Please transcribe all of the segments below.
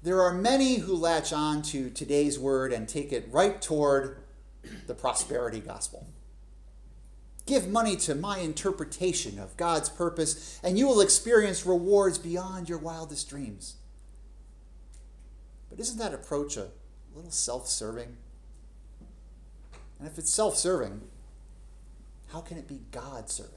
There are many who latch on to today's word and take it right toward the prosperity gospel. Give money to my interpretation of God's purpose, and you will experience rewards beyond your wildest dreams. But isn't that approach a little self-serving? And if it's self-serving, how can it be God-serving?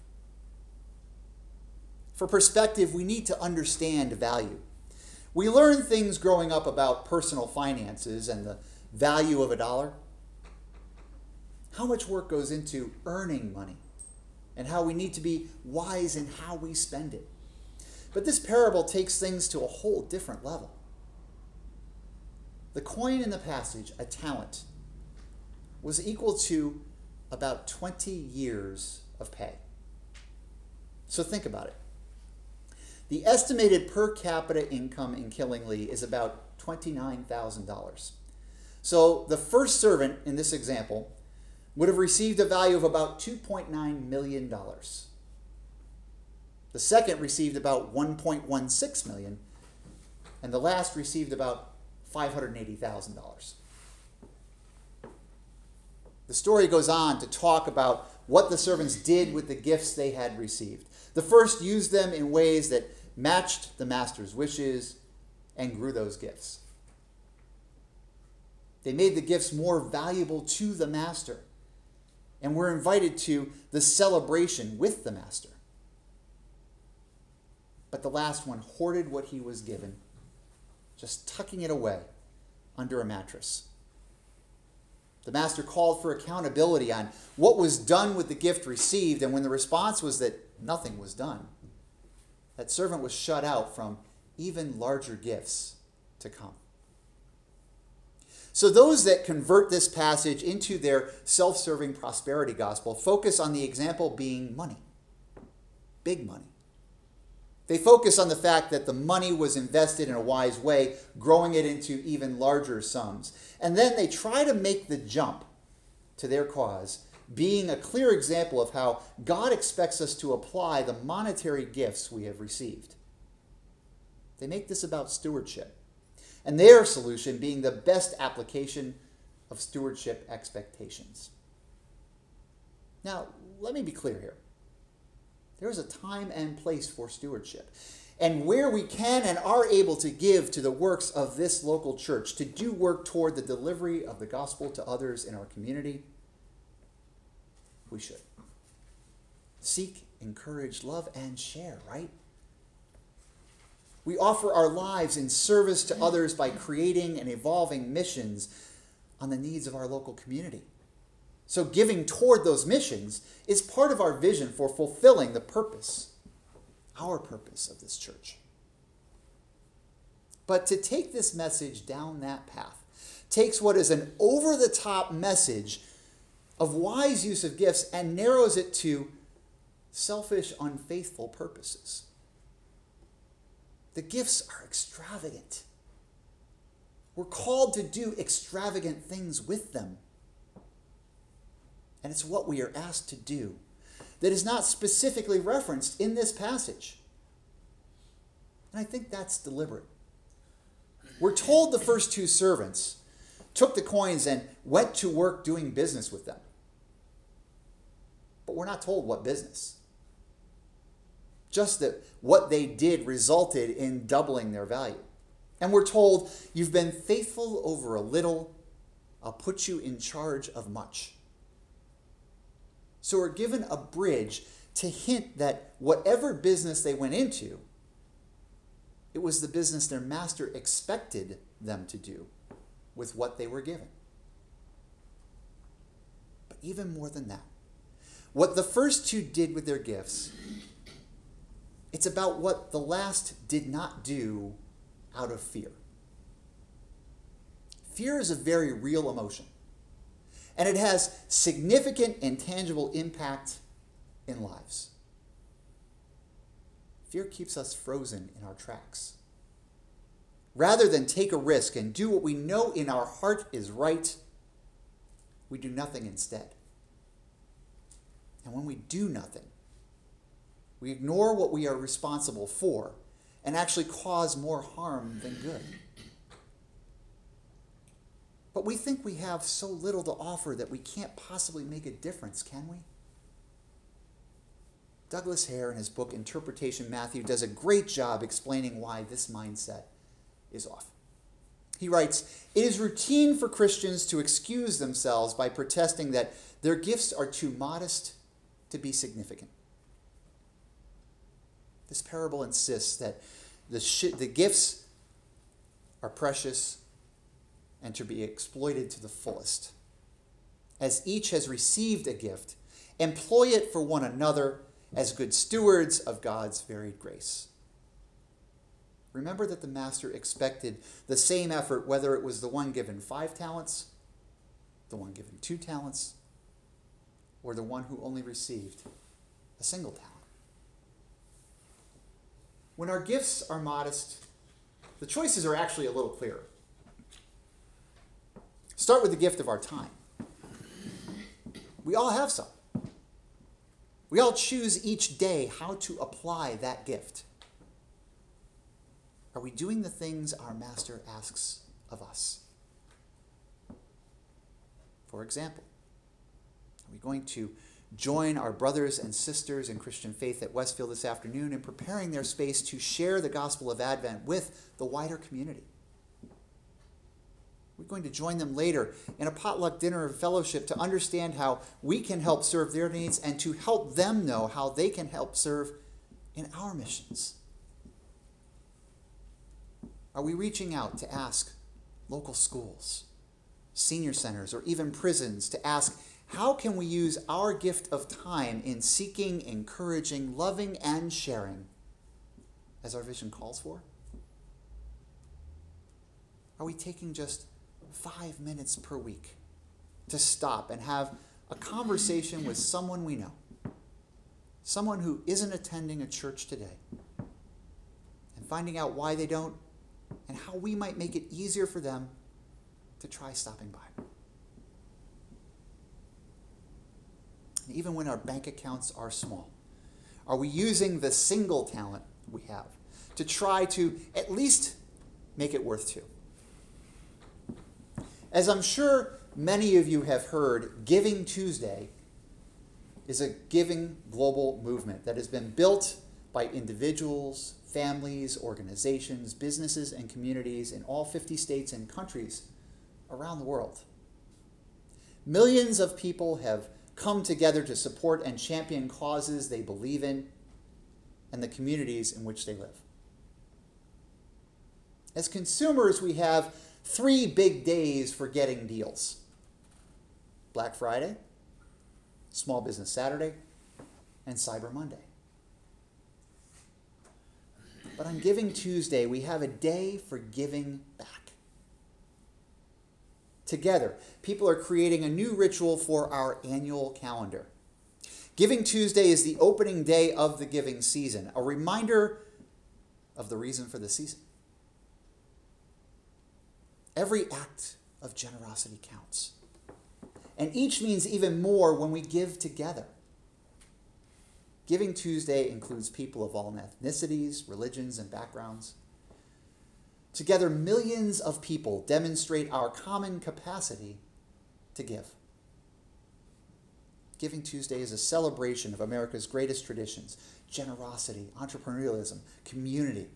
For perspective, we need to understand value. We learn things growing up about personal finances and the value of a dollar. How much work goes into earning money and how we need to be wise in how we spend it. But this parable takes things to a whole different level. The coin in the passage, a talent, was equal to about 20 years of pay. So think about it. The estimated per capita income in Killingly is about $29,000. So the first servant in this example would have received a value of about $2.9 million. The second received about $1.16 million, and the last received about $580,000. The story goes on to talk about what the servants did with the gifts they had received. The first used them in ways that matched the master's wishes and grew those gifts. They made the gifts more valuable to the master and were invited to the celebration with the master. But the last one hoarded what he was given, just tucking it away under a mattress. The master called for accountability on what was done with the gift received, and when the response was that nothing was done, that servant was shut out from even larger gifts to come. So those that convert this passage into their self-serving prosperity gospel focus on the example being money, big money. They focus on the fact that the money was invested in a wise way, growing it into even larger sums. And then they try to make the jump to their cause, being a clear example of how God expects us to apply the monetary gifts we have received. They make this about stewardship, and their solution being the best application of stewardship expectations. Now, let me be clear here. There is a time and place for stewardship. And where we can and are able to give to the works of this local church, to do work toward the delivery of the gospel to others in our community, we should. Seek, encourage, love, and share, right? We offer our lives in service to others by creating and evolving missions on the needs of our local community. So giving toward those missions is part of our vision for fulfilling the purpose, our purpose of this church. But to take this message down that path takes what is an over-the-top message of wise use of gifts and narrows it to selfish, unfaithful purposes. The gifts are extravagant. We're called to do extravagant things with them. And it's what we are asked to do that is not specifically referenced in this passage. And I think that's deliberate. We're told the first two servants took the coins and went to work doing business with them. But we're not told what business. Just that what they did resulted in doubling their value. And we're told, you've been faithful over a little, I'll put you in charge of much. So we're given a bridge to hint that whatever business they went into, it was the business their master expected them to do with what they were given. But even more than that, what the first two did with their gifts, it's about what the last did not do out of fear. Fear is a very real emotion, and it has significant and tangible impact in lives. Fear keeps us frozen in our tracks. Rather than take a risk and do what we know in our heart is right, we do nothing instead. And when we do nothing, we ignore what we are responsible for and actually cause more harm than good. But we think we have so little to offer that we can't possibly make a difference, can we? Douglas Hare, in his book Interpretation Matthew, does a great job explaining why this mindset is off. He writes, "It is routine for Christians to excuse themselves by protesting that their gifts are too modest to be significant. This parable insists that the gifts are precious and to be exploited to the fullest. As each has received a gift, employ it for one another as good stewards of God's varied grace." Remember that the master expected the same effort whether it was the one given 5 talents, the one given 2 talents, or the one who only received a single talent. When our gifts are modest, the choices are actually a little clearer. Start with the gift of our time. We all have some. We all choose each day how to apply that gift. Are we doing the things our master asks of us? For example, are we going to join our brothers and sisters in Christian faith at Westfield this afternoon in preparing their space to share the gospel of Advent with the wider community? We're going to join them later in a potluck dinner of fellowship to understand how we can help serve their needs and to help them know how they can help serve in our missions. Are we reaching out to ask local schools, senior centers, or even prisons to ask, how can we use our gift of time in seeking, encouraging, loving, and sharing as our vision calls for? Are we taking just 5 minutes per week to stop and have a conversation with someone we know, someone who isn't attending a church today, and finding out why they don't and how we might make it easier for them to try stopping by? And even when our bank accounts are small, are we using the single talent we have to try to at least make it worth 2? As I'm sure many of you have heard, Giving Tuesday is a giving global movement that has been built by individuals, families, organizations, businesses, and communities in all 50 states and countries around the world. Millions of people have come together to support and champion causes they believe in and the communities in which they live. As consumers, we have 3 big days for getting deals: Black Friday, Small Business Saturday, and Cyber Monday. But on Giving Tuesday, we have a day for giving back. Together, people are creating a new ritual for our annual calendar. Giving Tuesday is the opening day of the giving season, a reminder of the reason for the season. Every act of generosity counts, and each means even more when we give together. Giving Tuesday includes people of all ethnicities, religions, and backgrounds. Together, millions of people demonstrate our common capacity to give. Giving Tuesday is a celebration of America's greatest traditions: generosity, entrepreneurialism, community.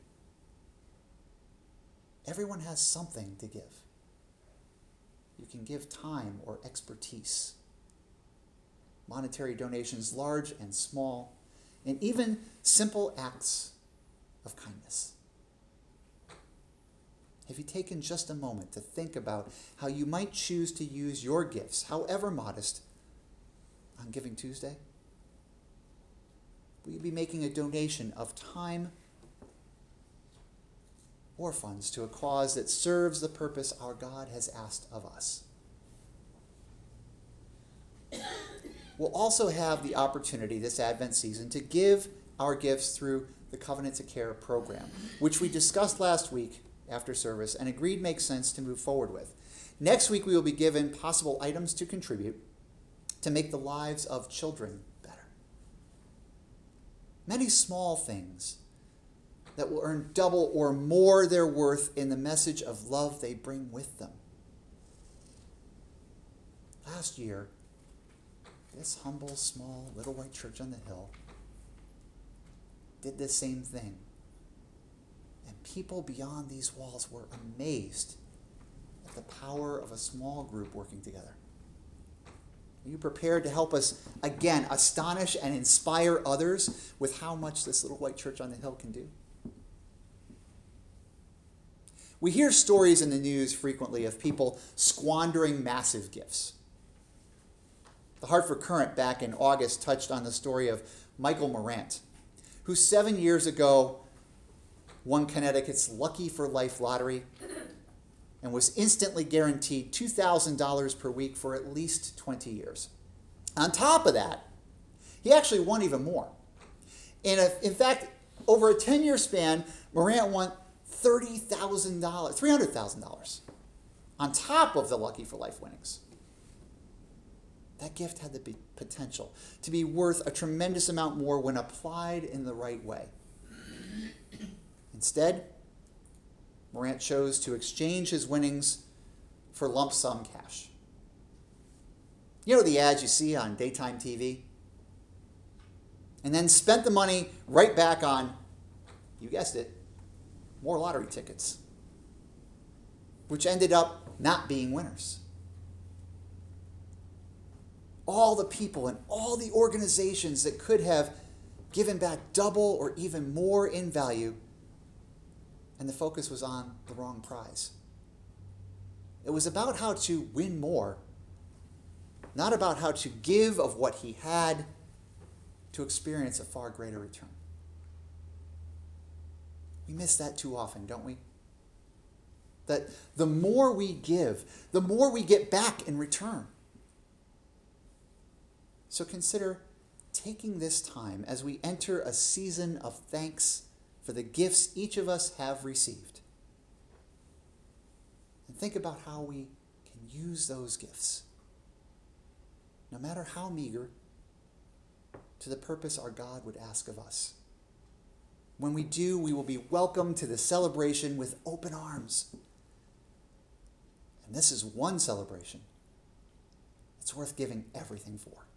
Everyone has something to give. You can give time or expertise, monetary donations, large and small, and even simple acts of kindness. Have you taken just a moment to think about how you might choose to use your gifts, however modest, on Giving Tuesday? Will you be making a donation of time or funds to a cause that serves the purpose our God has asked of us? We'll also have the opportunity this Advent season to give our gifts through the Covenant to Care program, which we discussed last week after service and agreed makes sense to move forward with. Next week, we will be given possible items to contribute to make the lives of children better. Many small things that will earn double or more their worth in the message of love they bring with them. last year, this humble, small, little white church on the hill did the same thing. And people beyond these walls were amazed at the power of a small group working together. Are you prepared to help us, again, astonish and inspire others with how much this little white church on the hill can do? We hear stories in the news frequently of people squandering massive gifts. The Hartford Courant back in August touched on the story of Michael Morant, who 7 years ago won Connecticut's Lucky for Life lottery and was instantly guaranteed $2,000 per week for at least 20 years. On top of that, he actually won even more. In fact, over a 10-year span, Morant won $300,000 on top of the Lucky for Life winnings. That gift had the potential to be worth a tremendous amount more when applied in the right way. Instead, Morant chose to exchange his winnings for lump sum cash. You know the ads you see on daytime TV? And then spent the money right back on, you guessed it, more lottery tickets, which ended up not being winners. All the people and all the organizations that could have given back double or even more in value, and the focus was on the wrong prize. It was about how to win more, not about how to give of what he had to experience a far greater return. We miss that too often, don't we? That the more we give, the more we get back in return. So consider taking this time as we enter a season of thanks for the gifts each of us have received. And think about how we can use those gifts, no matter how meager, to the purpose our God would ask of us. When we do, we will be welcomed to the celebration with open arms. And this is one celebration it's worth giving everything for.